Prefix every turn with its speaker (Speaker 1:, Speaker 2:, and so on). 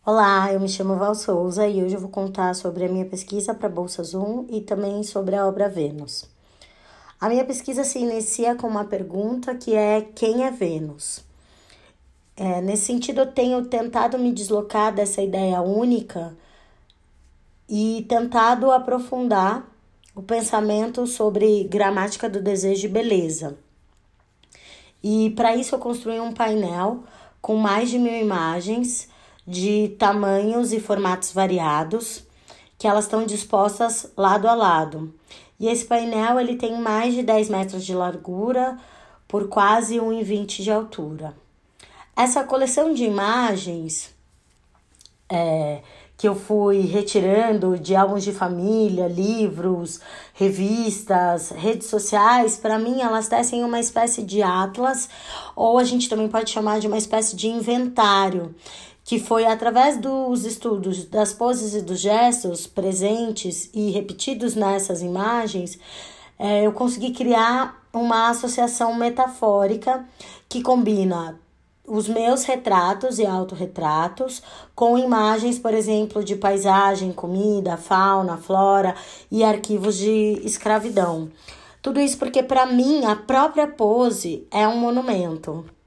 Speaker 1: Olá, eu me chamo Val Souza e hoje eu vou contar sobre a minha pesquisa para a Bolsa Zoom e também sobre a obra Vênus. A minha pesquisa se inicia com uma pergunta que é: quem é Vênus? Nesse sentido, eu tenho tentado me deslocar dessa ideia única e tentado aprofundar o pensamento sobre gramática do desejo e beleza. E para isso eu construí um painel com mais de 1.000 imagens de tamanhos e formatos variados, que elas estão dispostas lado a lado. E esse painel ele tem mais de 10 metros de largura por quase 1,20 de altura. Essa coleção de imagens que eu fui retirando de álbuns de família, livros, revistas, redes sociais, para mim elas tecem uma espécie de atlas, ou a gente também pode chamar de uma espécie de inventário, que foi através dos estudos das poses e dos gestos presentes e repetidos nessas imagens, eu consegui criar uma associação metafórica que combina os meus retratos e autorretratos com imagens, por exemplo, de paisagem, comida, fauna, flora e arquivos de escravidão. Tudo isso porque, para mim, a própria pose é um monumento.